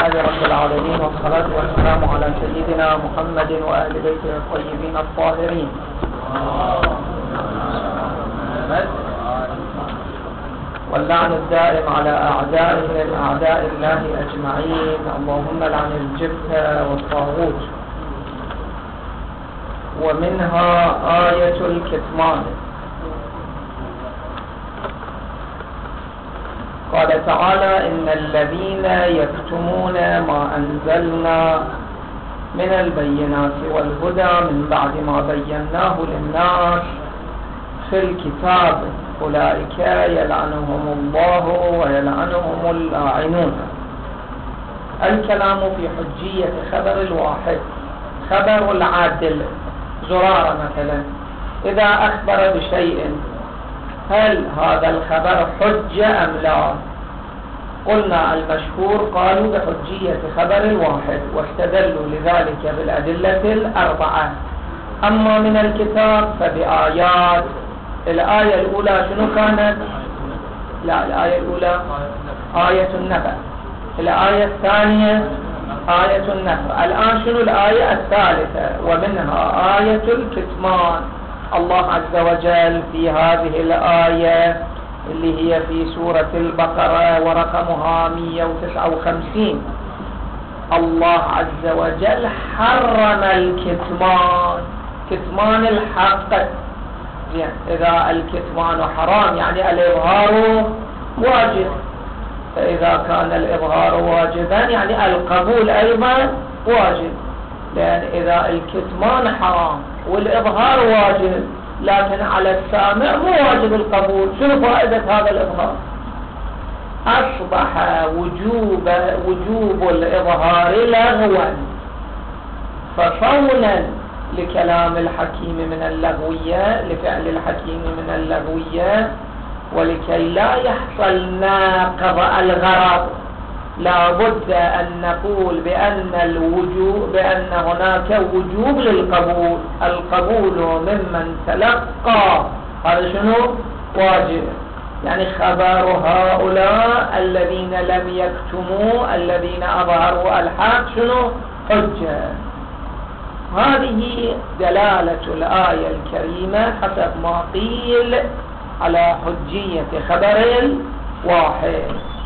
لله رب العالمين، والصلاة والسلام على سيدنا محمد وآل بيته الطيبين الطاهرين. واللعن الدائم على أعدائهم أعداء الله أجمعين. اللهم لعن الجبت والطاغوت. ومنها آية الكتمان. قال تعالى: إن الذين يكتمون ما أنزلنا من البينات والهدى من بعد ما بيناه للناس في الكتاب أولئك يلعنهم الله ويلعنهم اللاعنون. الكلام في حجية خبر الواحد. خبر العادل زرارة مثلا إذا أخبر بشيء، هل هذا الخبر حجة أم لا؟ قلنا المشهور قالوا بحجية خبر الواحد، واستدلوا لذلك بالأدلة الأربعة. أما من الكتاب فبآيات. الآية الأولى شنو كانت؟ لا، الآية الأولى آية النبأ، الآية الثانية آية النفر، الآن شنو الآية الثالثة؟ ومنها آية الكتمان. الله عز وجل في هذه الآية اللي هي في سورة البقرة ورقمها 159، الله عز وجل حرم الكتمان، كتمان الحق. إذا الكتمان حرام يعني الإظهار واجب، فإذا كان الإظهار واجبا يعني القبول أيضا واجب، لأن إذا الكتمان حرام والإظهار واجب لكن على السامع مو واجب القبول، شنو فائدة هذا الإظهار؟ أصبح وجوب الإظهار لغوا، فصونا لكلام الحكيم من اللغوية، لفعل الحكيم من اللغوية، ولكي لا يحصل ناقض الغرض لا بد أن نقول بأن هناك وجوب للقبول. القبول ممن تلقى هذا شنو؟ واجب. يعني خبر هؤلاء الذين لم يكتموا الذين أظهروا الحق شنو؟ حجة. هذه دلالة الآية الكريمة حسب ما قيل على حجية خبر الواحد.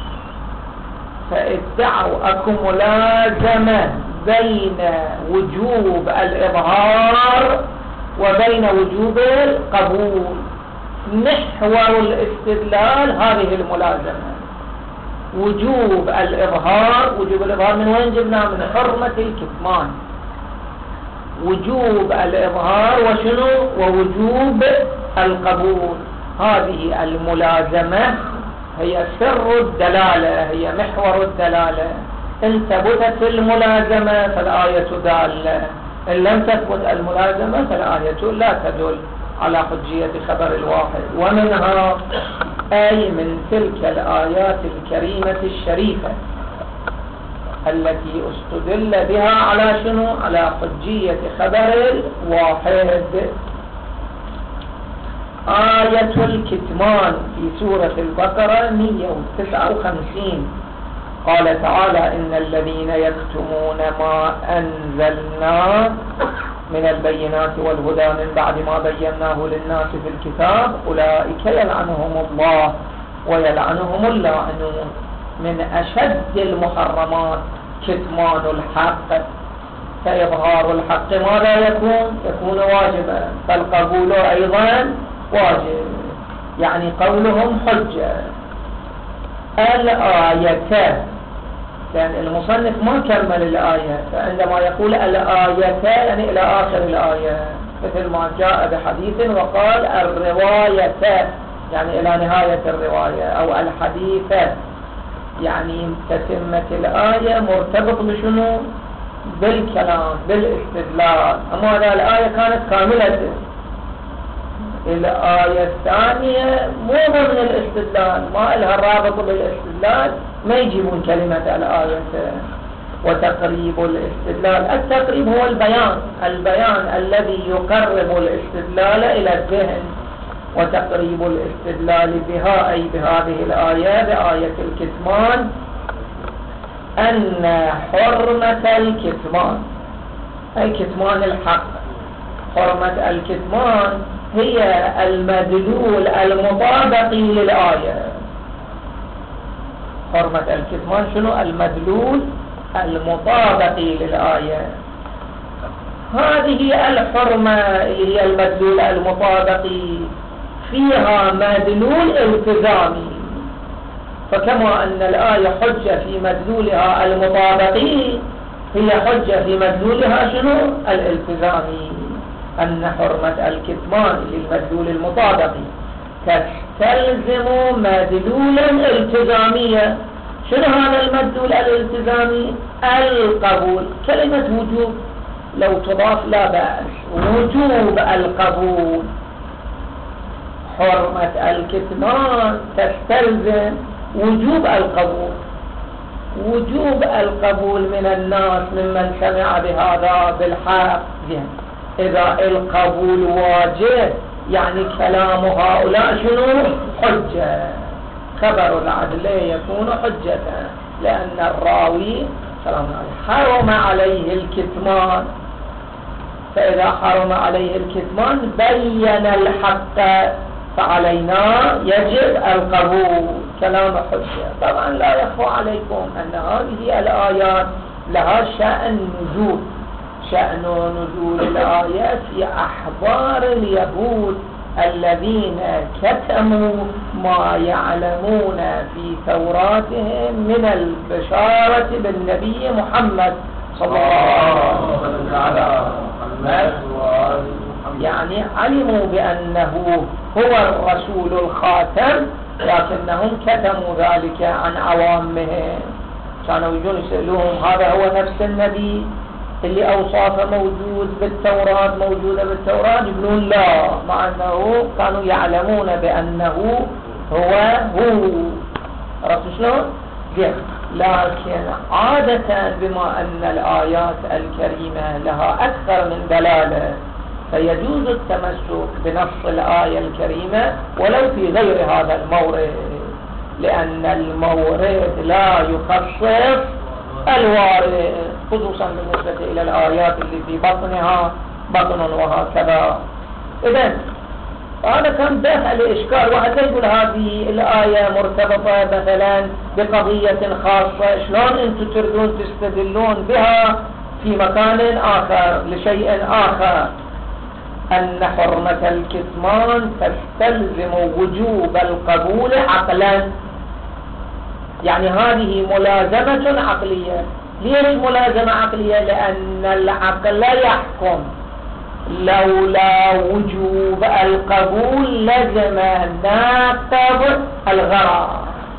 فادعوا أكو ملازمة بين وجوب الإظهار وبين وجوب القبول. محور الاستدلال هذه الملازمة، وجوب الإظهار. وجوب الإظهار من وين جبناه؟ من حرمة الكتمان. وجوب الإظهار وشنو؟ ووجوب القبول. هذه الملازمة هي سر الدلالة، هي محور الدلالة. إن ثبتت الملازمة فالآية دالة، إن لم تثبت الملازمة فالآية لا تدل على حجية خبر الواحد. ومنها أي من تلك الآيات الكريمة الشريفة التي استدل بها على شنو؟ على حجية خبر الواحد. آية الكتمان في سورة البقرة 159. قال تعالى: إن الذين يكتمون ما أنزلنا من البينات والهدى من بعد ما بيناه للناس في الكتاب أولئك يلعنهم الله ويلعنهم اللاعنون. من أشد المحرمات كتمان الحق، فإظهار الحق ماذا يكون؟ يكون واجبا، فالقبول أيضا واجب. يعني قولهم حجة. الآية، لأن المصنف ما كمل الآية، فعندما يقول الآية يعني إلى آخر الآية، مثل ما جاء بحديث وقال الرواية يعني إلى نهاية الرواية، أو الحديثة يعني تتمة الآية مرتبط بشنو؟ بالكلام، بالاستدلال. أما هذه الآية كانت كاملة. الآية الثانية مو ضمن الاستدلال، ما لها رابط بالاستدلال، ما يجيبون كلمة الآية. وتقريب الاستدلال، التقريب هو البيان الذي يقرب الاستدلال إلى الذهن. وتقريب الاستدلال بها أي بهذه الآية، بآية الكتمان، أن حرمة الكتمان أي كتمان الحق، حرمة الكتمان هي المدلول المطابق للآية. حرمة الكتمان شنو؟ المدلول المطابق للآية. هذه الحرمة اللي هي المدلول المطابق فيها مدلول التزامي، فكما أن الآية حجة في مدلولها المطابقي، هي حجة في مدلولها شنو؟ الالتزامي. أن حرمة الكتمان للمدلول المطابقي تستلزم مدلولا التزاميا. شنو هذا المدلول الالتزامي؟ القبول. كلمة وجوب لو تضاف لا بأس، وجوب القبول. حرمة الكتمان تستلزم وجوب القبول، وجوب القبول من الناس ممن سمع بهذا بالحق. إذا القبول واجب يعني كلام هؤلاء شنو؟ حجة. خبر العدل يكون حجة، لأن الراوي سلام عليه حرم عليه الكتمان، فإذا حرم عليه الكتمان بين الحق، فعلينا يجب القبول. كلام حجة. طبعا لا يخفى عليكم أن هذه الآيات لها شأن نزول. شأن نزول الآيات في أحبار اليهود الذين كتموا ما يعلمون في توراتهم من البشارة بالنبي محمد صلى الله عليه وسلم. يعني علموا بأنه هو الرسول الخاتم، لكنهم كتموا ذلك عن عوامهم. كانوا يجون يسألوهم هذا هو نفس النبي اللي أوصافه موجودة بالتوراة؟ يقولون لا، مع أنه كانوا يعلمون بأنه هو عرفتوا شلون؟ لكن عادة بما أن الآيات الكريمة لها أكثر من دلالة، فيجوز التمسك بنص الآية الكريمة ولو في غير هذا المورد، لأن المورد لا يخصص الوارد، خصوصا بالنسبة إلى الآيات اللي في بطنها بطن وهكذا. إذن هذا كان دافع لإشكال. واحد يقول هذه الآية مرتبطة مثلا بقضية خاصة، شلون أنتم تردون تستدلون بها في مكان آخر لشيء آخر؟ أن حرمة الكتمان تستلزم وجوب القبول عقلا. يعني هذه ملازمة عقلية. ليش ملازمة عقلية؟ لأن العقل يحكم لولا وجوب القبول لزم ناقض الغرض.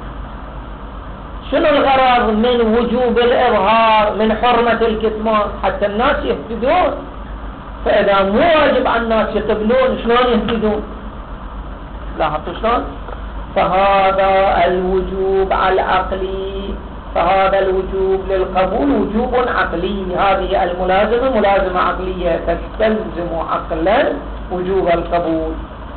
شنو الغرض من وجوب الإظهار من حرمة الكتمان؟ حتى الناس يهتدون. فإذا مو واجب على الناس يقبلون، شلون يهتدون؟ لاحظتوا شلون؟ فهذا الوجوب العقلي، فهذا الوجوب للقبول وجوب عقلي. هذه الملازمة ملازمة عقلية تستلزم عقلا وجوب القبول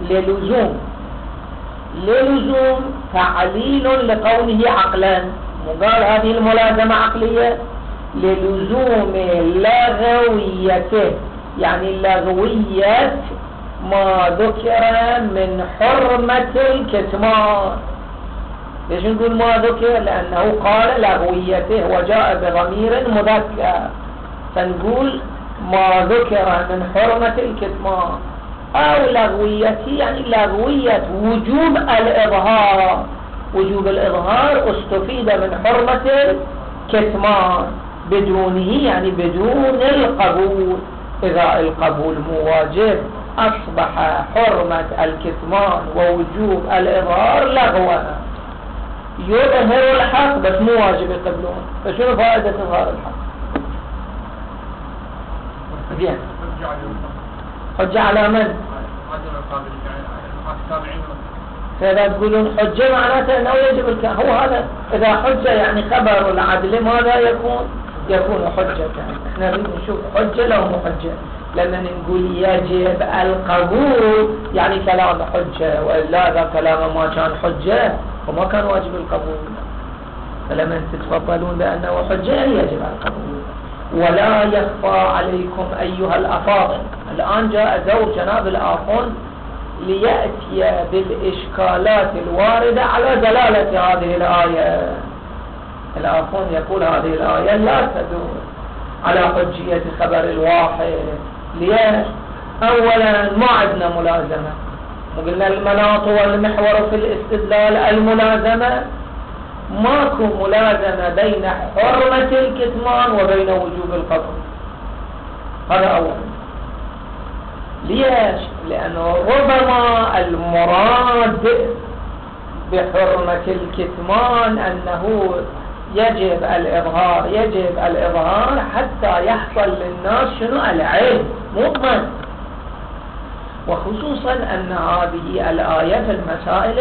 للزوم تعليل لقوله عقلا. وقال هذه الملازمة عقلية للزوم لغويته، يعني لغوية ما ذكر من حرمة الكتمان. ليش نقول ما ذكر؟ لأنه قال لغويته وجاء بضمير مذكر، فنقول ما ذكر من حرمة الكتمان أو لغويته، يعني لغوية وجوب الإظهار. وجوب الإظهار استفيد من حرمة الكتمان، بدونه يعني بدون القبول. إذا القبول مو واجب أصبح حرمة الكتمان ووجوب الإظهار لغوا. يظهر الحق بس مو واجب يقبلون، فشنو فائدة إظهار الحق؟ زين، حجة على من؟ فإذا تقولون حجة معناته أنه يجب الكلام. هو هذا إذا حجة يعني خبر العدل ماذا يكون حجة. احنا نريد نشوف حجة لو مو حجة. لما نقول يجب القبول يعني كلام حجة، وإلا إذا كلام ما كان حجة وما كان واجب القبول. فلما تتفضلون بأنه حجة يجب القبول. ولا يخفى عليكم أيها الأفاضل، الآن جاء دور جناب الآخر ليأتي بالإشكالات الواردة على دلالة هذه الآية. الآخر يقول هذه الآية لا تدور على حجية خبر الواحد. ليش؟ أولا ما عندنا ملازمة، وقلنا المناط والمحور في الاستدلال الملازمة، ماكو ملازمة بين حرمة الكتمان وبين وجوب القبول. هذا أولا. ليش؟ لأنه ربما المراد بحرمة الكتمان أنه يجب الإظهار حتى يحصل للناس شنو؟ العلم مضمن. وخصوصا أن هذه الآية في المسائل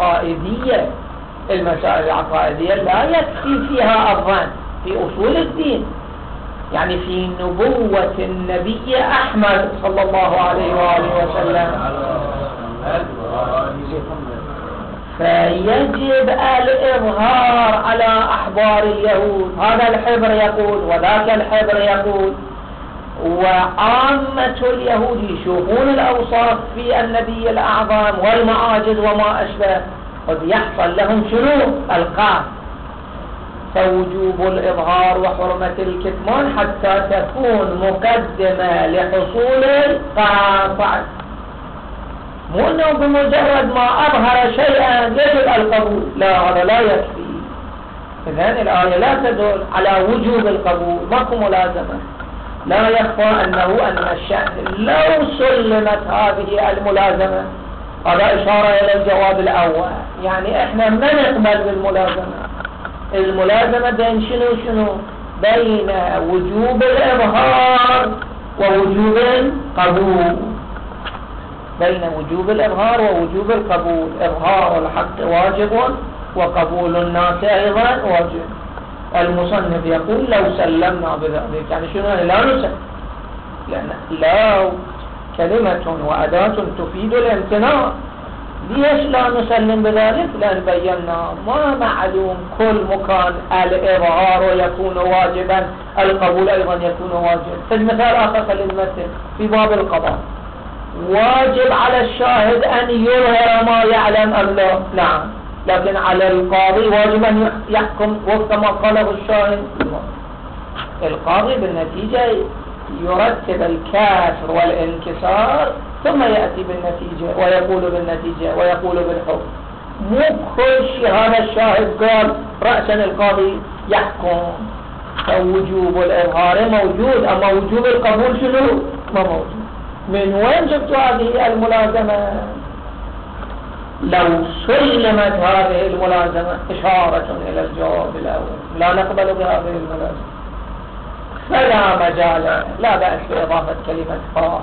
العقائدية لا يكفي فيها الظن في أصول الدين، يعني في نبوة النبي أحمد صلى الله عليه وآله وسلم، فيجب الإظهار على أحبار اليهود. هذا الحبر يقول وذاك الحبر يقول، وعامة اليهود يشوفون الأوصاف في النبي الأعظم والمعاجز وما أشبه، قد يحصل لهم شنو؟ القاف. فوجوب الإظهار وحرمة الكتمان حتى تكون مقدمة لحصول القاطع، مو أنه بمجرد ما أظهر شيئا يجب القبول، لا، هذا لا يكفي. إذن الآية لا تدل على وجوب القبول، ماكو ملازمة. لا يخفى أن الشأن لو سلمت هذه الملازمة، هذا إشارة إلى الجواب الأول، يعني إحنا ما نقبل بالملازمة. الملازمة بين شنو؟ بين وجوب الإظهار ووجوب القبول. بين وجوب الإظهار ووجوب القبول. إظهار الحق واجب وقبول الناس أيضا واجب. المصنف يقول لو سلمنا بذلك، يعني شنو؟ لا نسلم، لأن لا كلمة وأداة تفيد الامتناع. ليش لا نسلم بذلك؟ لأن بينا ما معلوم كل مكان الإظهار يكون واجبا القبول أيضا يكون واجب. فالمثال آخر خلينا في باب القضاء، واجب على الشاهد أن يظهر ما يعلم أم لا؟ نعم، لكن على القاضي واجب أن يحكم وفق ما قاله الشاهد. القاضي بالنتيجة يرتب الكسر والانكسار ثم يأتي بالنتيجة ويقول بالنتيجة ويقول بالحكم. مو كل شيء هذا الشاهد قال رأسا القاضي يحكم. فوجوب الإظهار موجود، أما وجوب القبول شنو؟ ما موجود. من وين جبت هذه الملازمة؟ لو سلمت هذه الملازمة إشارة إلى الجواب الأول، لا نقبل بهذه الملازمة، فلا مجال، لا بأس بإضافة كلمة فاء،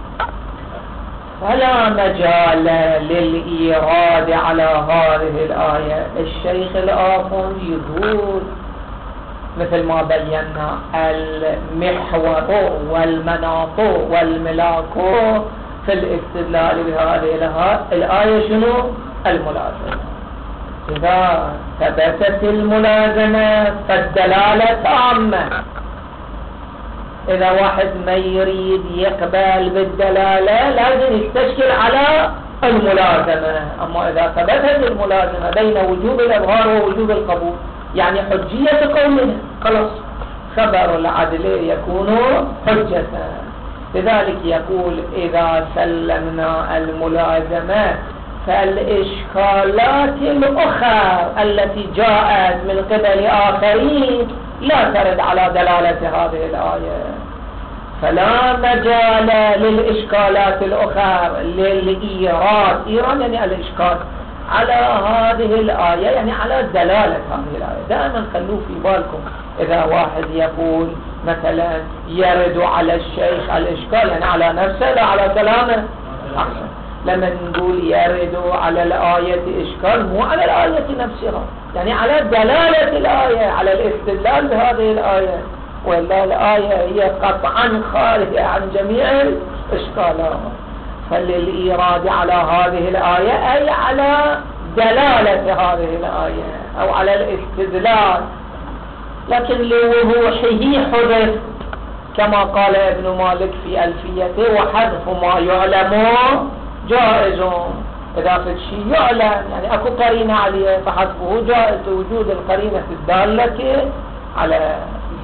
فلا مجال للإيراد على هذه الآية. الشيخ الآخر يقول مثل ما بينا المحور والمناط والملاك في الاستدلال بهذه الآية شنو؟ الملازمة. إذا ثبتت الملازمة فالدلالة تامة. إذا واحد ما يريد يقبل بالدلالة لازم يستشكل على الملازمة. أما إذا ثبتت الملازمة بين وجوب الإظهار ووجوب القبول، يعني حجية قوله، خلاص خبر العدل يكون حجة. لذلك يقول إذا سلمنا الملازمة فالإشكالات الأخرى التي جاءت من قبل آخرين لا ترد على دلالة هذه الآية، فلا مجال للإشكالات الأخرى للإيراد. إيراد يعني الإشكال على هذه الآية، يعني على دلالة هذه الآية. دائما خلوه في بالكم إذا واحد يقول مثلا يرد على الشيخ الإشكال، يعني على نفسه لا على كلامه، أحسن. لما نقول يرد على الآية إشكال مو على الآية نفسها، يعني على دلالة الآية، على الاستدلال بهذه الآية، ولا الآية هي قطعا خارجة عن جميع الإشكالات. فللإيراد على هذه الآية أي على دلالة هذه الآية أو على الاستدلال، لكن لوضوحه حذف كما قال ابن مالك في ألفيته: وحذف ما يعلم جائز. إذا في شيء يعلم يعني أكو قرينة عليه فحذفه جائز لوجود القرينة الدالة على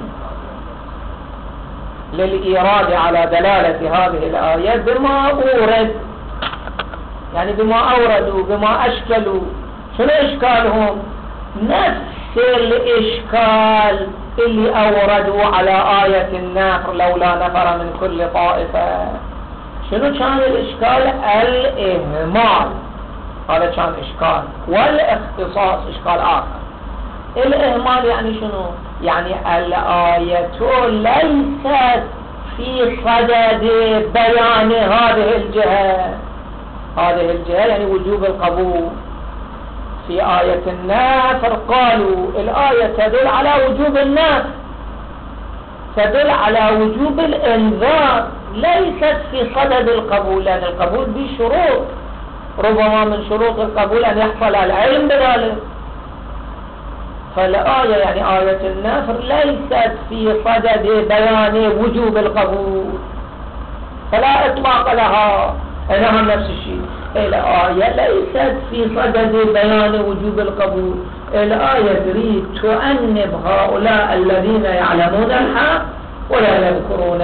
للإيراد على دلالة هذه الآية بما أورد، يعني بما أوردوا بما أشكلوا. شنو إشكالهم؟ نفس الإشكال اللي أوردوا على آية النفر: لولا نفر من كل طائفة. شنو كان الإشكال؟ الإهمال، هذا كان إشكال، والاختصاص إشكال آخر. الإهمال يعني شنو؟ يعني الآية ليست في صدد بيان هذه الجهة. هذه الجهة يعني وجوب القبول. في آية النفر قالوا الآية تدل على وجوب النفر، تدل على وجوب الإنذار، ليست في صدد القبول، لأن القبول بشروط، ربما من شروط القبول أن يحصل العلم بذلك. فالآية يعني آية النفر ليست في صدد بيان وجوب القبول، فلا إطلاق لها، إنها نفس الشيء. الآية ليست في صدد بيان وجوب القبول، الآية تريد تؤنب هؤلاء الذين يعلمون الحق ولا يذكرون.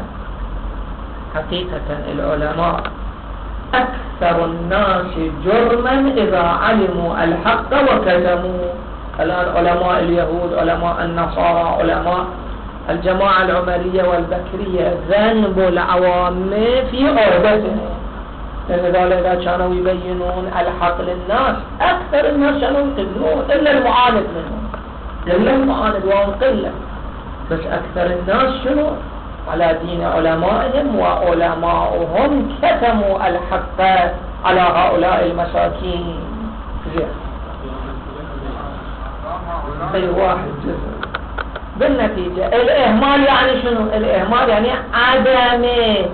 حقيقة العلماء أكثر الناس جرما إذا علموا الحق وكتموا. الآن علماء اليهود، علماء النصارى، علماء الجماعة العمرية والبكرية ذنب العوام في عربتهم، لذلك إذا كانوا يبينون الحق للناس أكثر الناس كانوا يقبلون، إلا المعاند منهم، إلا المعاند وهم قلة، بس أكثر الناس شنو؟ على دين علمائهم، وعلماؤهم كتموا الحق على هؤلاء المساكين. أي واحد جزء. بالنتيجة الإهمال يعني شنو؟ الإهمال يعني عدم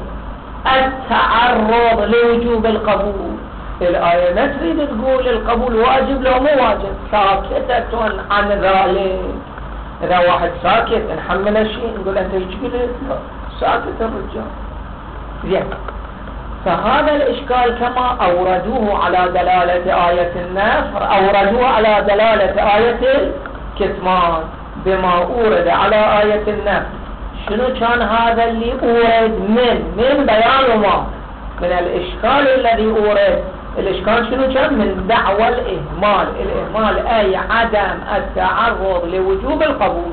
التعرض لوجوب القبول. الآية ما تريد تقول القبول واجب لو مو واجب، ساكتة عن ذلك. إذا واحد ساكت نحمل شيء نقول أنت يشكل ساكت الرجال. زين، فهذا الإشكال كما أوردوه على دلالة آية النفر أوردوه على دلالة آية الكتمان بما أورد على آية النفر. شنو كان هذا اللي أورد من بيان ما من الإشكال الذي أورد؟ الإشكال شنو كان؟ من دعوى الإهمال. الإهمال أي عدم التعرض لوجوب القبول.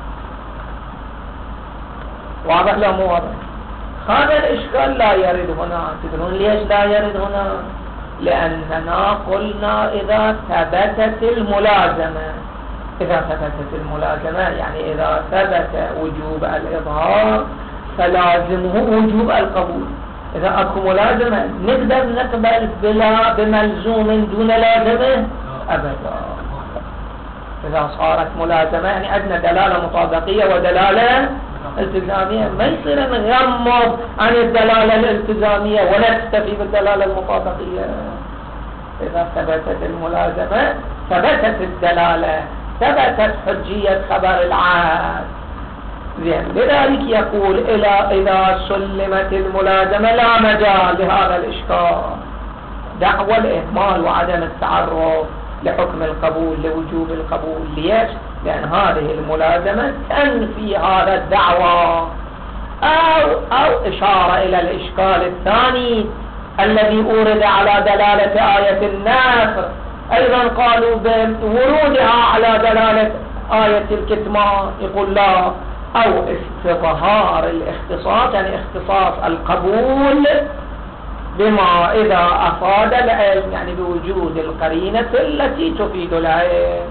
واضح لا مو واضح؟ هذا الإشكال لا يرد هنا. تدرون ليش لا يرد هنا؟ لأننا قلنا إذا ثبتت الملازمة، إذا ثبتت الملازمة يعني إذا ثبت وجوب الإظهار فلازمه وجوب القبول. إذا أكو ملازمة نقدر نقبل بلا بملزوم دون لازمة أبدا. إذا صارت ملازمة يعني عندنا دلالة مطابقية ودلالة التزامية، ما يصير نغمض عن الدلالة الالتزامية ونكتفي بالدلالة المطابقية. إذا ثبتت الملازمة ثبتت الدلالة، ثبتت حجية خبر العهد. زين، لذلك يقول إذا سلمت الملازمة لا مجال لهذا الإشكال، دعوى الإهمال وعدم التعرض لحكم القبول لوجوب القبول. ليش؟ لأن هذه الملازمة تنفي هذا الدعوى. أو إشارة إلى الإشكال الثاني الذي أورد على دلالة آية النفر، أيضا قالوا بورودها على دلالة آية الكتمان، يقول لا، أو استظهار الاختصاص يعني اختصاص القبول بما إذا أفاد العلم، يعني بوجود القرينة التي تفيد العلم.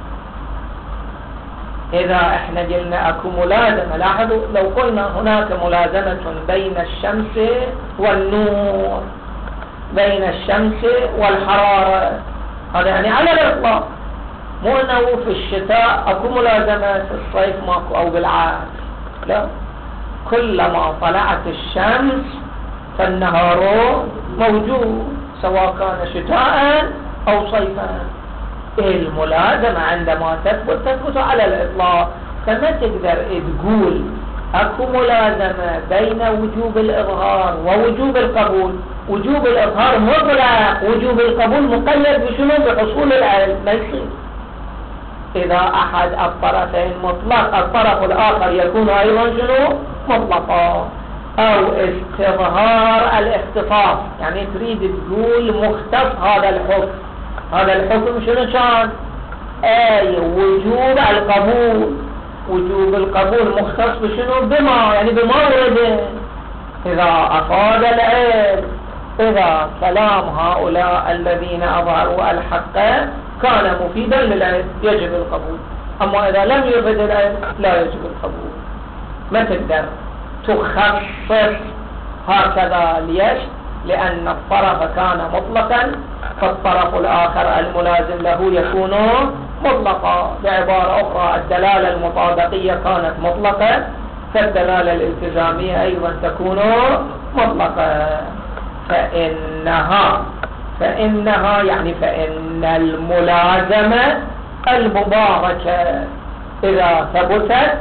إذا احنا قلنا أكو ملازمة، لاحظوا لو قلنا هناك ملازمة بين الشمس والنور، بين الشمس والحرارة، هذا يعني على الإطلاق، مو أنه في الشتاء أكو ملازمة في الصيف ماكو، أو بالعكس، لا، كلما طلعت الشمس فالنهار موجود، سواء كان شتاء أو صيفا. الملازمة عندما تثبت على الإطلاق، فما تقدر تقول أكو ملازمة بين وجوب الإظهار ووجوب القبول. وجوب الإظهار مطلق، وجوب القبول مقيد بشنو؟ بحصول العلم. ما يصير. إذا أحد الطرفين مطلق، الطرف الآخر يكون أيضا شنو؟ مطلقا. أو استظهار الاختصاص، يعني تريد تقول مختص هذا الحكم. هذا الحكم شنو كان؟ أي وجوب القبول. وجوب القبول مختص بشنو؟ بما، يعني بمورده. إذا أفاد العلم، إذا كلام هؤلاء الذين أظهروا الحق كان مفيدا للعلم يجب القبول. أما إذا لم يفد العلم لا يجب القبول. ما تقدر تخصص هكذا. ليش؟ لأن الطرف كان مطلقا، فالطرف الآخر الملازم له يكون مطلقا. بعبارة أخرى، الدلالة المطابقية كانت مطلقة، فالدلالة الالتزامية أيضا تكون مطلقة. فإنها يعني فإن الملازمة المباركة إذا ثبتت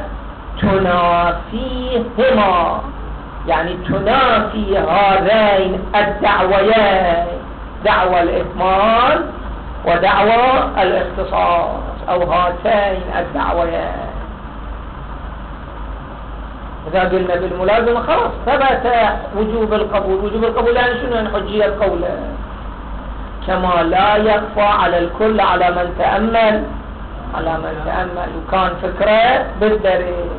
تنافيهما، يعني تنافي هذين الدعويين، دعوى الإكمال ودعوى الاختصاص، أو هاتين الدعويين. إذا قلنا بالملازمة خلاص ثبت وجوب القبول. وجوب القبول يعني شنو؟ يعني حجية قوله، كما لا يخفى على الكل على من تأمل. وكان فكرة بالدليل.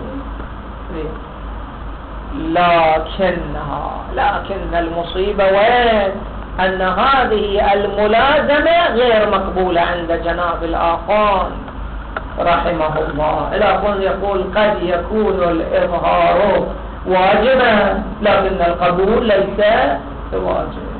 لكن المصيبة وين؟ أن هذه الملازمة غير مقبولة عند جناب الآخان رحمه الله. الآخان يقول قد يكون الإظهار واجبا لكن القبول ليس واجب.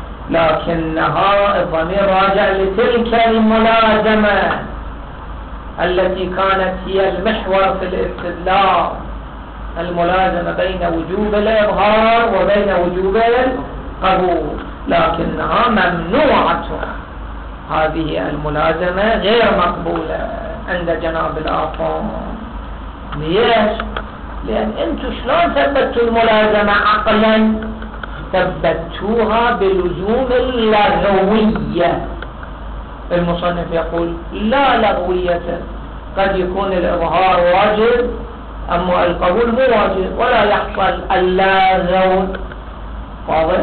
لكنها الضمير راجع لتلك الملازمة التي كانت هي المحور في الاستدلال، الملازمة بين وجوب الإظهار وبين وجوب القبول، لكنها ممنوعة. هذه الملازمة غير مقبولة عند جناب الآخان. ليش؟ لأن أنتم شلون ثبتوا الملازمة عقلا؟ ثبتوها بلزوم اللغوية. المصنف يقول لا لغوية، قد يكون الإظهار واجب أما القبول مو واجب ولا يحصل اللغو، واضح؟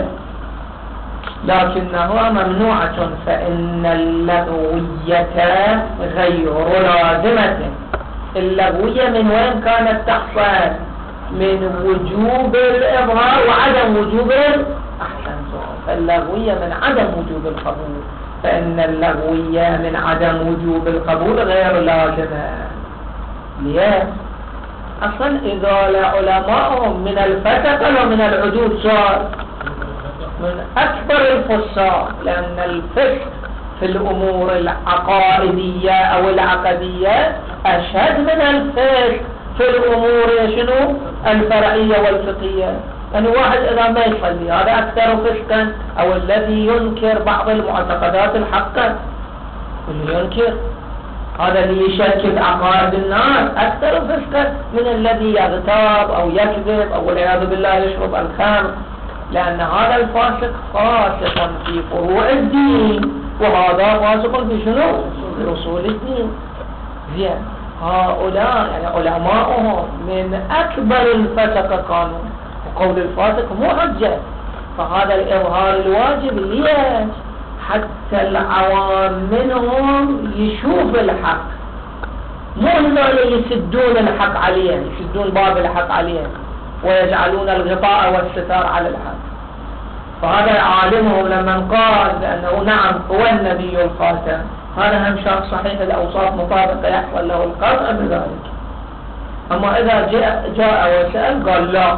لكنها ممنوعة، فإن اللغوية غير لازمة. اللغوية من وين كانت تحصل؟ من وجوب الإظهار وعدم وجوب اللغوية من عدم وجوب القبول، فإن اللغوية من عدم وجوب القبول غير لازمة. ليه؟ أصلا إذا علماءهم من الفسق ومن العدود صار من أكبر الفساق، لأن الفسق في الأمور العقائدية أو العقدية أشد من الفسق في الأمور شنو؟ الفرعية والفقهية. يعني واحد إذا ما يصلي هذا أكثر فسقا، أو الذي ينكر بعض المعتقدات الحقة، اللي ينكر هذا اللي يشكك عقائد الناس أكثر فسقا من الذي يغتاب أو يكذب أو والعياذ بالله يشرب الخمر، لأن هذا الفاسق فاسق في فروع الدين وهذا فاسق في شنو؟ في أصول الدين. زين، هؤلاء يعني علماؤهم من أكبر الفسق كانوا، وقول الفاسق مو حجة. فهذا الإظهار الواجب ليش؟ حتى العوام منهم يشوف الحق، مو هذول يسدون الحق عليه، يسدون باب الحق عليه ويجعلون الغطاء والستار على الحق. فهذا عالمهم لما قال بأنه نعم هو النبي الخاتم، هذا هم شخص صحيح الأوصاف مطابقة يحصل له القطع بذلك. أما إذا جاء وسأل قال لا،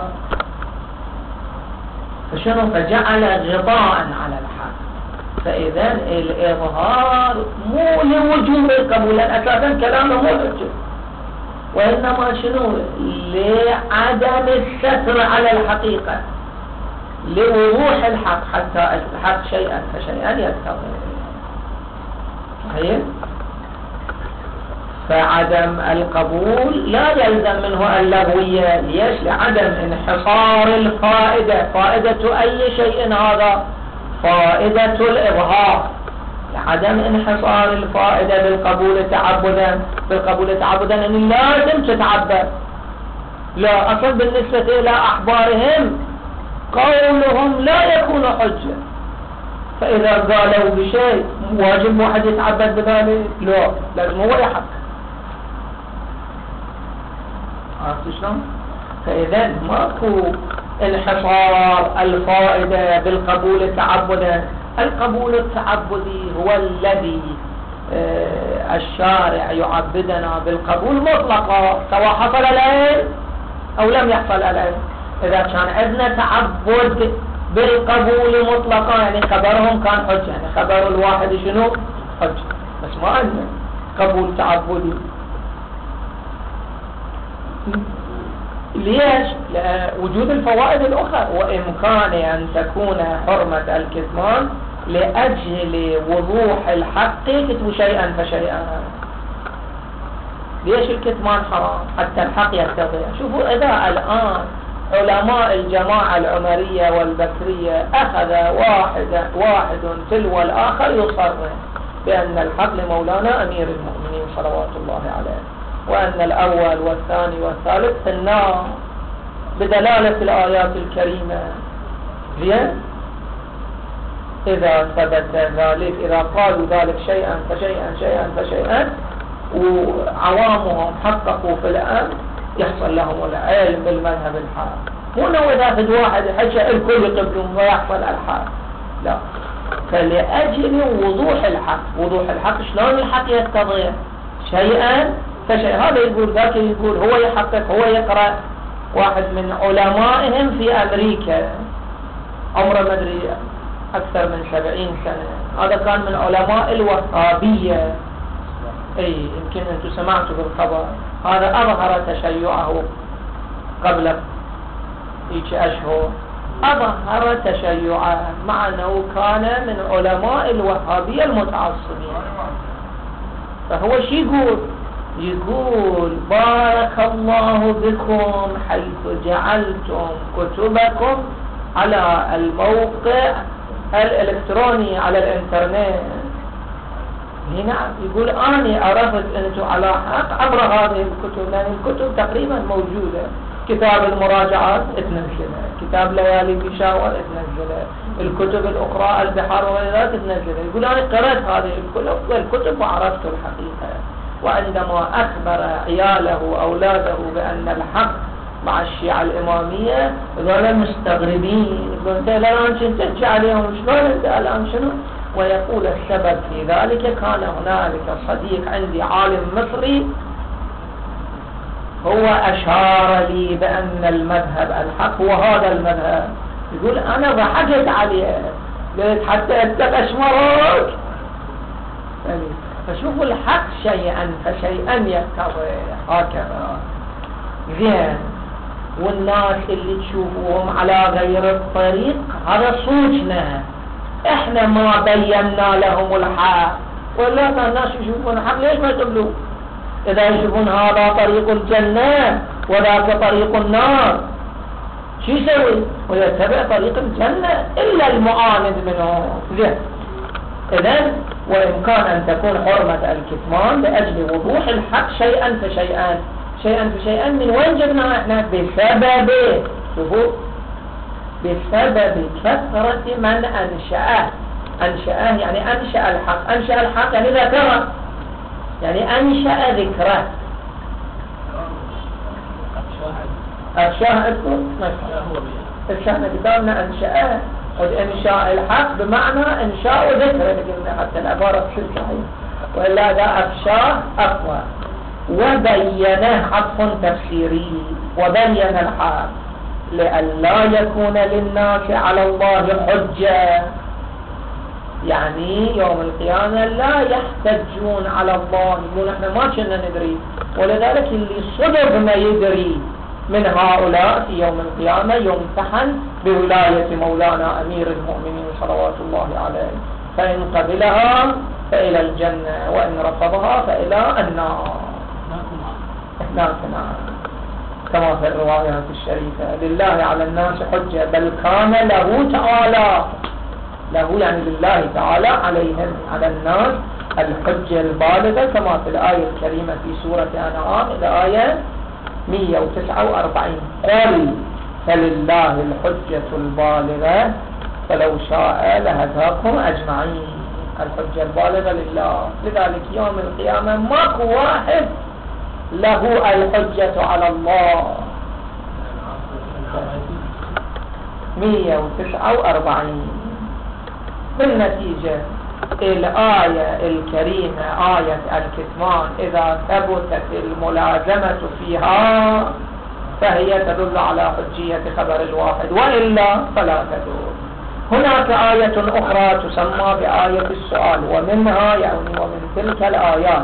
فشنو؟ فجعل غطاء على الحق. فإذا الإظهار مو لوجوب القبول، أساسا كلامه مو حجة، وإنما شنو؟ لعدم الستر على الحقيقة، لوضوح الحق، حتى الحق شيئا فشيئا يتضح. صحيح. فعدم القبول لا يلزم منه اللغوية. ليش؟ لعدم انحصار الفائدة. فائدة أي شيء هذا؟ فائدة الإظهار. لعدم انحصار الفائدة بالقبول تعبدا. بالقبول تعبدا أن لازم تتعبد. لا، أصلا بالنسبة إلى أحبارهم قولهم لا يكون حجة. فإذا قالوا بشيء واجب واحد يتعبد بذلك؟ لا، لازم هو يحق. عرفت شلون؟ فإذا ماكو انحصار الفائدة بالقبول تعبدا. القبول التعبدي هو الذي الشارع يعبدنا بالقبول مطلقا سواء حصل العلم أو لم يحصل العلم. إذا كان عندنا تعبد بالقبول مطلقا يعني خبرهم كان حجة، يعني خبر الواحد شنو؟ حجة. بس ما عندنا قبول تعبدي. ليش؟ لوجود الفوائد الأخرى. وإمكان أن تكون حرمة الكتمان لأجل وضوح الحق كتب شيئا فشيئا. ليش الكتمان حرام؟ حتى الحق يتضح. شوفوا إذا الآن علماء الجماعة العمرية والبكرية أخذ واحد تلو الآخر يصرح بأن الحق لمولانا أمير المؤمنين صلوات الله عليه، وأن الأول والثاني والثالث في النار بدلالة الآيات الكريمة. زين؟ إذا ثبت ذلك، إذا قالوا ذلك شيئا فشيئا وعوامهم حققوا في الأمر يحصل لهم العلم بالمذهب الحق. مو انه اذا فد واحد حكى الكل يقبلون ويحصل الحق، لا. فلأجل وضوح الحق. وضوح الحق شلون الحق يتضح؟ شيئا فشيء. هذا يقول ذاك يقول، هو يحقق، هو يقرأ. واحد من علمائهم في أمريكا عمره ما أدري أكثر من 70 سنة، هذا كان من علماء الوهابية. اي يمكن انتم سمعتوا بالخبر. هذا أظهر تشيعه قبل هيك أشهر، أظهر تشيعه مع أنه كان من علماء الوهابية المتعصبين. فهو شي يقول بارك الله بكم حيث جعلتم كتبكم على الموقع الإلكتروني على الإنترنت. نعم، يقول أنا عرفت أنتم على حق عبر هذه الكتب، لأن الكتب تقريبا موجودة. كتاب المراجعات اتنزله، كتاب ليالي بشاور اتنزله، الكتب الأخرى البحار والغيرات اتنزله. يقول أنا قرأت هذه الكتب وعرفت الحقيقة. وعندما أخبر عياله أولاده بأن الحق مع الشيعة الإمامية ظلوا مستغربين، يقول أنت الآن كنت تحكي عليهم شلون أنت الآن شنو؟ ويقول السبب في ذلك كان هنالك صديق عندي عالم مصري هو أشار لي بأن المذهب الحق هو هذا المذهب. يقول أنا ضحكت عليه قلت حتى اتقش مرات. فشوفوا الحق شيئا فشيئا يتضح هكذا. زين، والناس اللي تشوفوهم على غير الطريق هذا صوتنا، احنا ما بينا لهم الحق. ولا كان الناس يشوفون الحق ليش ما يقبلوا؟ اذا يشوفون هذا طريق الجنة وذاك طريق النار شو يسوي؟ ويتبع طريق الجنة الا المعاند منه. زين، اذن وإمكان أن تكون حرمة الكتمان لأجل وضوح الحق شيئا فشيئا. شيئا فشيئا من وين جبناه احنا؟ بسبب شوفوا، بسبب كثرة من أنشأه. يعني أنشأ الحق. أنشأ الحق يعني ذكره، يعني أنشأ ذكره. أفشاه أفشاهنا كتابنا أنشأه. إنشاء الحق بمعنى إنشاء ذكره، حتى العبارة بشكل صحيح، وإلا ذا أفشاه أقوى. وبينه حق تفسيري، وبين الحق لئلا يكون للناس على الله حجة. يعني يوم القيامة لا يحتجون على الله، يقول احنا ما كنا ندري. ولذلك اللي صدق ما يدري من هؤلاء في يوم القيامة يمتحن بولاية مولانا أمير المؤمنين صلوات الله عليه، فإن قبلها فإلى الجنة، وإن رفضها فإلى النار. نعم كما في الروايات الشريفة: لله على الناس حجة، بل كان له تعالى، له يعني لله تعالى عليهم على الناس الحجة البالغة، كما في الآية الكريمة في سورة أنعام الآية 149: قل فلله الحجة البالغة فلو شاء لهداكم أجمعين. الحجة البالغة لله، لذلك يوم القيامة ماكو واحد له الحجة على الله. 149. بالنتيجة الآية الكريمة آية الكتمان إذا ثبتت الملازمة فيها فهي تدل على حجية خبر الواحد، وإلا فلا تدل. هناك آية أخرى تسمى بآية السؤال، ومنها يعني ومن تلك الآيات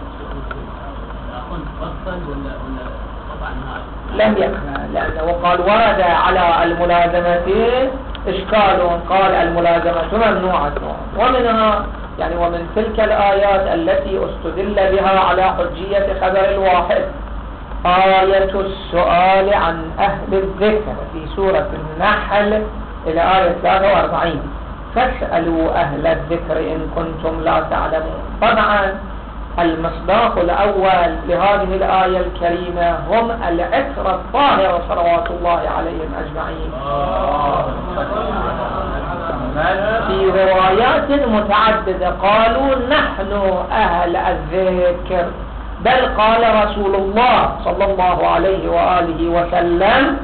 لم يكن، لأنه قال ورد على الملازمة إشكال، قال الملازمة ممنوعة، ومنها يعني ومن تلك الآيات التي استدل بها على حجية خبر الواحد آية السؤال عن أهل الذكر في سورة النحل إلى آية 43: فاسألوا أهل الذكر إن كنتم لا تعلمون. طبعا المصداق الأول لهذه الآية الكريمة هم العترة الطاهرة صلوات الله عليهم أجمعين. في روايات متعددة قالوا نحن أهل الذكر، بل قال رسول الله صلى الله عليه وآله وسلم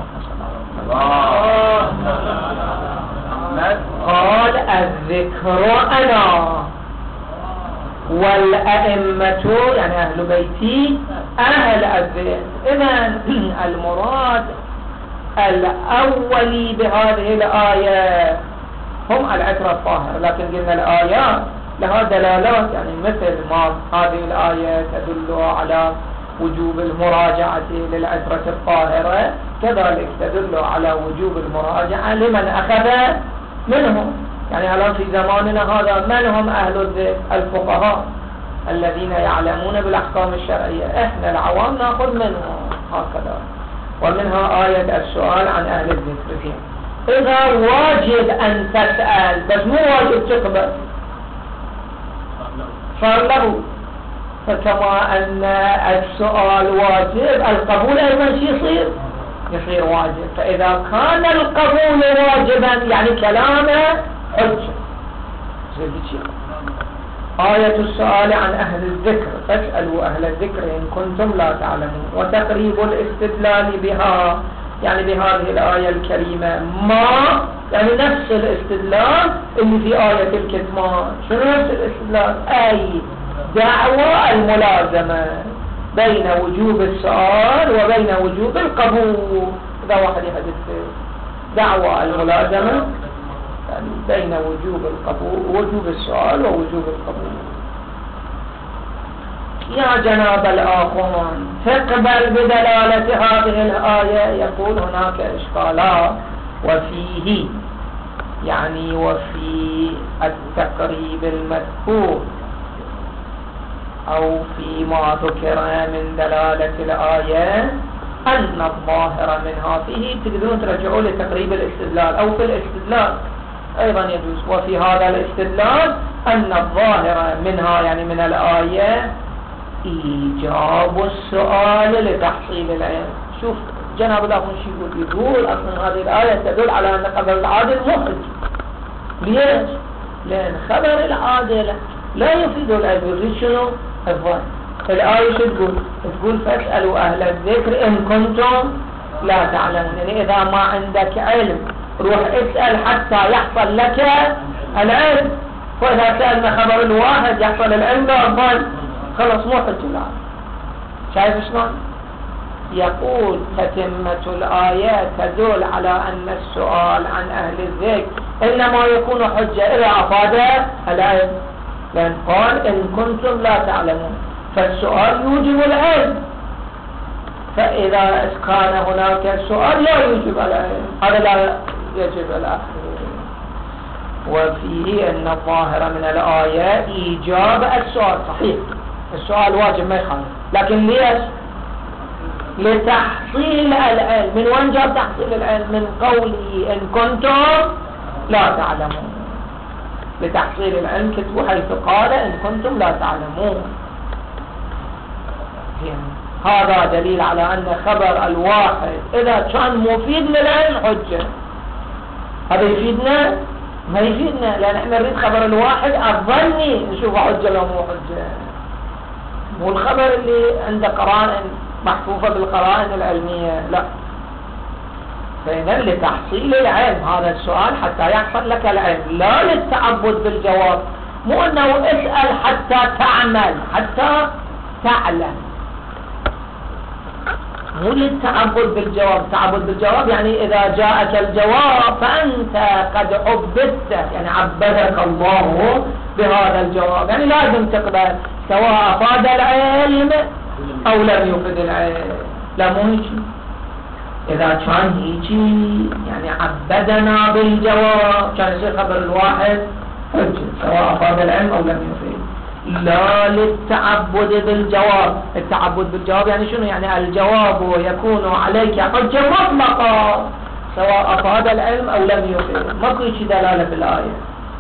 قال الذكر أنا والأئمة يعني أهل بيتي أهل الذكر. إذن المراد الأولي بهذه الآية هم العترة الطاهرة، لكن قلنا الآيات لها دلالات، يعني مثل ما هذه الآية تدل على وجوب المراجعة للعترة الطاهرة، كذلك تدل على وجوب المراجعة لمن أخذ منهم. يعني الآن في زماننا هذا من هم أهل الذكر؟ الفقهاء الذين يعلمون بالأحكام الشرعية، إحنا العوام نأخذ منهم هكذا. ومنها آية السؤال عن أهل الذكر فيه. إذا واجب أن تسأل بس مو واجب تقبل، صار له. فكما أن السؤال واجب القبول أيضا يصير واجب. فإذا كان القبول واجبا يعني كلامه حجة. آية السؤال عن أهل الذكر: فاسألوا أهل الذكر إن كنتم لا تعلمون. وتقريب الاستدلال بها يعني بهذه الآية الكريمة ما يعني نفس الاستدلال اللي في آية الكتمان. شنو نفس الاستدلال؟ أي دعوى الملازمة بين وجوب السؤال وبين وجوب القبول. إذا واحد يحدث دعوى الملازمة يعني بين وجوب السؤال ووجوب القبول. يا جناب الآخرون، تقبل بدلالة هذه الآية؟ يقول هناك إشكالات، وفيه يعني وفي التقريب المذكور أو فيما ذكر من دلالة الآية أن الظاهر منها فيه. تقدرون ترجعوا لتقريب الاستدلال أو في الاستدلال أيضا يجوز. وفي هذا الاستدلال أن الظاهر منها يعني من الآية إيجاب السؤال لتحصيل العلم. شوف جناب الأخوان شو يقول أصلا هذه الآية تدل على أن خبر العادل محج. ليش؟ لأن خبر العادل لا يفيد العلم، يفيد شنو؟ الظن. الآية شو تقول فاسألوا أهل الذكر إن كنتم لا تعلمون. يعني إذا ما عندك علم روح اسأل حتى يحصل لك العلم. وإذا سألنا خبر الواحد يحصل العلم لا الظن، خلص مو حج الآن. شايف شلون؟ يقول تتمة الآيات تدل على أن السؤال عن أهل الذكر إنما يكون حجة إذا أفاد العلم، لأن قال إن كنتم لا تعلمون، فالسؤال يوجب العلم. فإذا كان هناك سؤال لا يوجب العلم، هذا لا يجب العلم. وفيه أن الظاهر من الآية إيجاب السؤال. صحيح السؤال واجب ما يخالف، لكن ليش؟ لتحصيل العلم. من وين جاب تحصيل العلم؟ من قوله إن كنتم لا تعلمون. لتحصيل العلم كتبوا حيث قال إن كنتم لا تعلمون. هذا دليل على أن خبر الواحد إذا كان مفيد للعلم حجة. هذا يفيدنا؟ ما يفيدنا، لأن احنا نريد خبر الواحد الظني نشوف حجة لو مو حجة، مو الخبر اللي عنده قرائن محفوفة بالقرائن العلمية، لا. فإذا لتحصيل العلم هذا السؤال حتى يحصل لك العلم، لا للتعبد بالجواب. مو أنه اسأل حتى تعمل، حتى تعلم، مو للتعبد بالجواب. التعبد بالجواب يعني إذا جاءك الجواب فأنت قد عبدت، يعني عبدك الله بهذا الجواب، يعني لازم تقبل سواء أفاد العلم أو لم يفد العلم. لا مو هيك. إذا كان هيك يعني عبدنا بالجواب كان يصير خبر الواحد حجة سواء أفاد العلم أو لم يفد. لا للتعبد بالجواب. التعبد بالجواب يعني شنو؟ يعني الجواب يكون عليك حجة مطلقة سواء أفاد العلم أو لم يفد، ماكو شيء دلالة في الآية.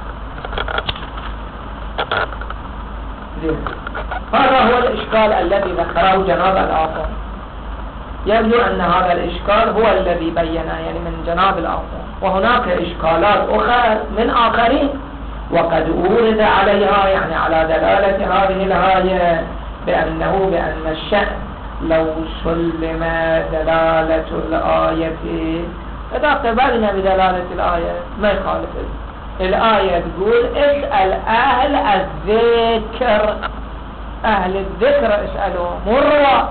هذا هو الإشكال الذي ذكره جناب الآخر. يبدو أن هذا الإشكال هو الذي بينه يعني من جناب الآخر، وهناك إشكالات أخرى من آخرين وقد أورد عليها يعني على دلالة هذه الآية بأن الشأن لو سلم دلالة الآية إذا قبلنا بدلالة الآية ما يخالف. الآية تقول اسأل أهل الذكر. أهل الذكر اسألهم، مو الرواة.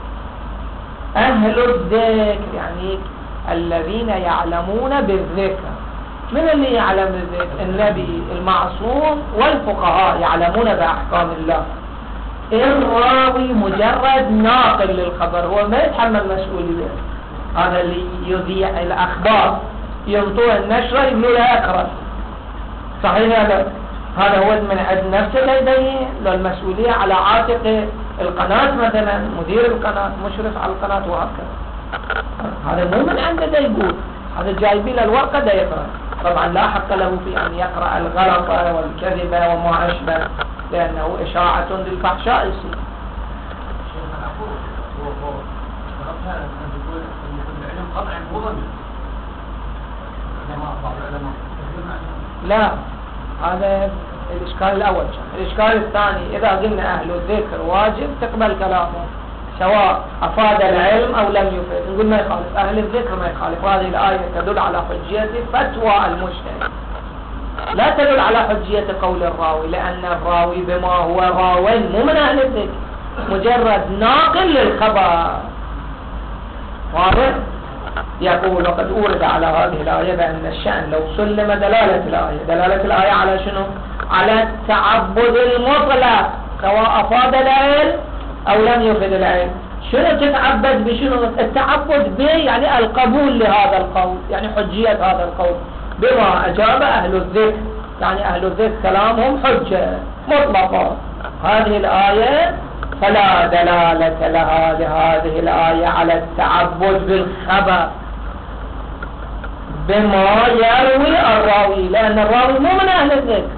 أهل الذكر يعني الذين يعلمون بالذكر. من اللي يعلم بالذكر؟ النبي المعصوم والفقهاء يعلمون بأحكام الله. الراوي مجرد ناقل للخبر، هو ما يتحمل مسؤولية. هذا اللي يذيع الأخبار ينطوه النشرة يقولوا له اقرأ، صحيح هذا؟ هذا هو من عند نفسه ليبين لو المسؤولية على عاتق القناة مثلا، مدير القناة، مشرف على القناة وهكذا. هذا مو من عنده ده يقول، هذا جايبين له الورقة ده يقرأ. طبعا لا حق له في أن يقرأ الغلط والكذب وما أشبه، لأنه إشاعة للفحشاء يصير. لا، هذا الإشكال الأول. الإشكال الثاني إذا قلنا أهل الذكر واجب تقبل كلامه سواء أفاد العلم أو لم يفيد، نقول ما يخالف. أهل الذكر ما يخالف. هذه الآية تدل على حجية فتوى المجتهد، لا تدل على حجية قول الراوي، لأن الراوي بما هو راوي مو من أهل الذكر، مجرد ناقل للخبر. واضح؟ يقول وقد أورد على هذه الآية بأن الشأن لو سلم دلالة الآية على شنو؟ على التعبد المطلق سواء أفاد العلم أو لم يفد العلم. شنو تتعبد بشنو؟ التعبد به يعني القبول لهذا القول، يعني حجية هذا القول بما أجاب أهل الذكر، يعني أهل الذكر كلامهم حجة مطلقة. هذه الآية فلا دلالة لها لهذه الآية على التعبد بالخبر بما يروي الراوي، لأن الراوي مو من أهل الذكر،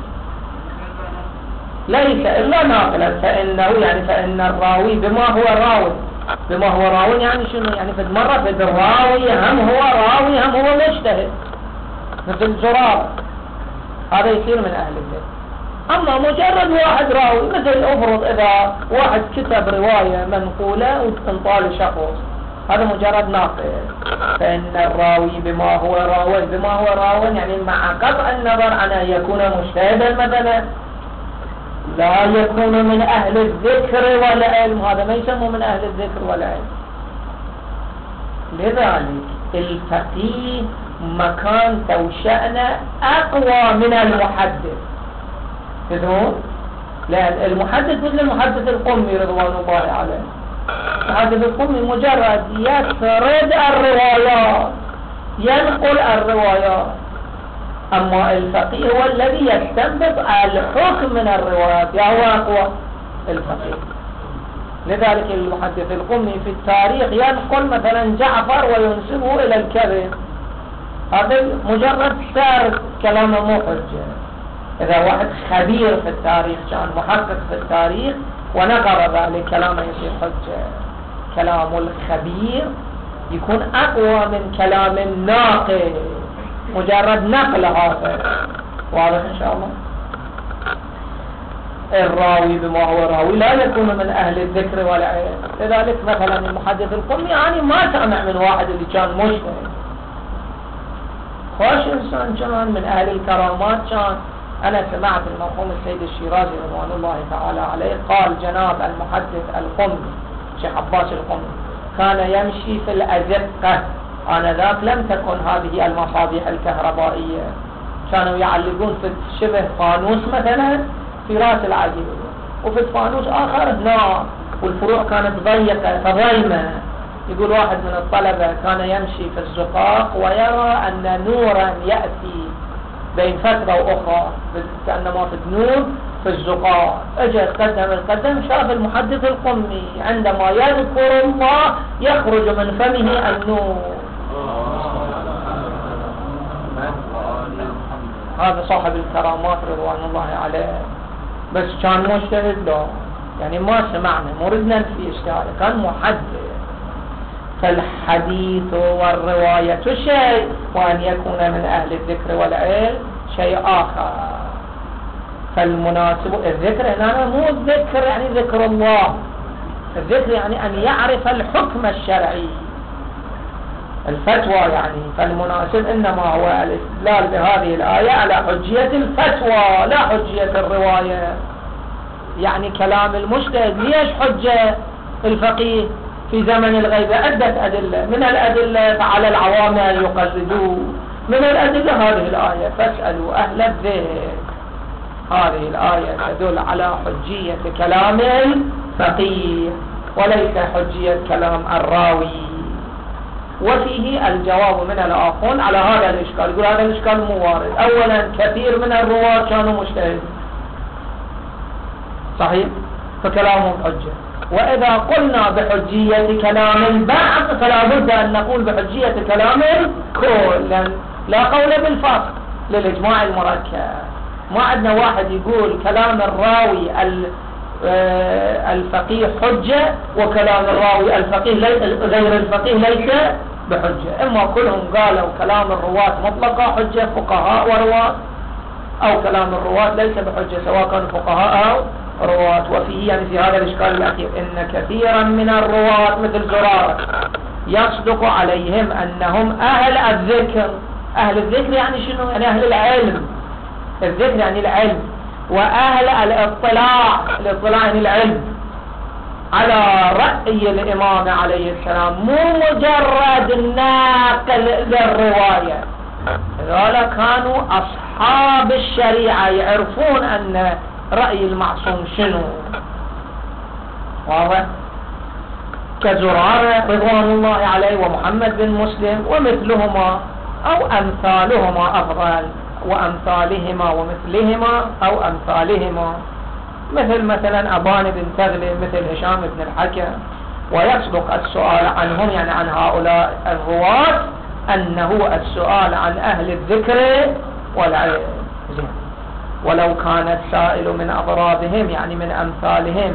ليس إلا ناقلا. فإن الراوي بما هو راوي يعني شنو؟ يعني في مرة في الراوي هم هو راوي هم هو مجتهد مثل زرار، هذا يصير من أهل الذكر. أما مجرد واحد راوي، مثل أفرض إذا واحد كتب رواية منقولة وانطال شخص، هذا مجرد ناقل. فإن الراوي بما هو راوي يعني مع قطع النظر عن أن يكون مجتهدا مثلا لا يكون من أهل الذكر والعلم، هذا ما يسمى من أهل الذكر والعلم. لذلك الفقيه مكانته وشأنه أقوى من المحدث. تدرون؟ لأن المحدث مثل المحدث القمي رضوان الله عليه. المحدث القمي مجرد يسرد الروايات، ينقل الروايات، أما الفقيه هو الذي يستنبط الحكم من الروايات، هو أقوى الفقيه. لذلك المحدث القمي في التاريخ ينقل مثلا جعفر وينسبه إلى الكذب، هذا مجرد سرد كلامه مو حجة. إذا واحد خبير في التاريخ كان محقق في التاريخ ونقر ذلك كلامه يصير حجة. كلام الخبير يكون أقوى من كلام الناقل، مجرد نقل هذا. واضح إن شاء الله. الراوي بما هو راوي لا يكون من أهل الذكر ولا علم. لذلك مثلا المحدث القمي يعني ما سمع من واحد اللي كان مجتهد خوش إنسان كان من أهل الكرامات. كان أنا سمعت المرحوم السيد الشيرازي رضوان الله تعالى عليه قال جناب المحدث القمي شيخ عباس القمي كان يمشي في الأزقة، آنذاك لم تكن هذه المصابيح الكهربائية، كانوا يعلقون في شبه فانوس مثلا في راس العجل، وفي فانوس آخر نار، والفروع كانت ضيقة فضيمة. يقول واحد من الطلبة كان يمشي في الزقاق ويرى أن نورا يأتي بين فترة وأخرى كأنما في النور في الزقاق. اجى قدم شاف المحدث القمي عندما يذكر الله يخرج من فمه النور. هذا صاحب الكرامات رضوان الله عليه، بس كان مجتهد له، يعني ما سمعنا مردنا في اجتهاده، كان محدث. فالحديث والرواية شيء، وأن يكون من أهل الذكر والعلم شيء آخر. فالمناسب الذكر هنا مو الذكر يعني ذكر الله، الذكر يعني أن يعرف الحكم الشرعي، الفتوى يعني. فالمناسب إنما هو الاستدلال بهذه الآية على حجية الفتوى لا حجية الرواية. يعني كلام المجتهد ليش حجة الفقيه في زمن الغيبة؟ عدة أدلة، من الأدلة على العوام أن يقلدوه، من الأدلة هذه الآية فاسألوا أهل الذكر. هذه الآية تدل على حجية كلام الفقيه وليس حجية كلام الراوي. وفيه الجواب من الآخرون على هذا الإشكال. يقول هذا الإشكال مو وارد. أولا كثير من الرواة كانوا مجتهدين صحيح فكلامهم حجة، وإذا قلنا بحجية كلام البعض فلا بد أن نقول بحجية كلام الكل، لا قول بالفصل للإجماع المركب. ما عندنا واحد يقول كلام الراوي الفقيه حجة وكلام الراوي الفقيه غير الفقيه ليس بحجة. إما كلهم قالوا كلام الرواة مطلقة حجة فقهاء ورواة، أو كلام الرواة ليس بحجة سواء كانوا فقهاء أو رواة. وفيه يعني في هذا الإشكال الأخير إن كثيرا من الرواة مثل زرارة يصدق عليهم أنهم أهل الذكر. أهل الذكر يعني شنو؟ يعني أهل العلم. الذكر يعني العلم، وأهل الاطلاع يعني العلم على رأي الإمام عليه السلام، مو مجرد ناقل للرواية. هذول كانوا أصحاب الشريعة يعرفون أن رأي المعصوم شنو. واضح؟ كزرارة رضوان الله عليه ومحمد بن مسلم ومثلهما أو أمثالهما أفضل، وأمثالهما ومثلهما أو أمثالهما، مثل مثلا أبان بن تغلب، مثل هشام بن الحكم. ويسبق السؤال عنهم يعني عن هؤلاء الرواة أنه السؤال عن أهل الذكر والعلم. ولو كان السائل من أضرابهم يعني من أمثالهم.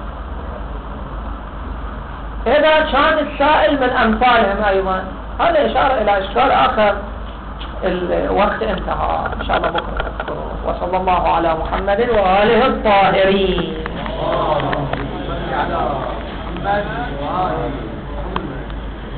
إذا كان السائل من أمثالهم أيضا هذا إشارة إلى إشكال آخر. الوقت انتهى إن شاء الله بكرة. وصلى الله على محمد وآله الطاهرين.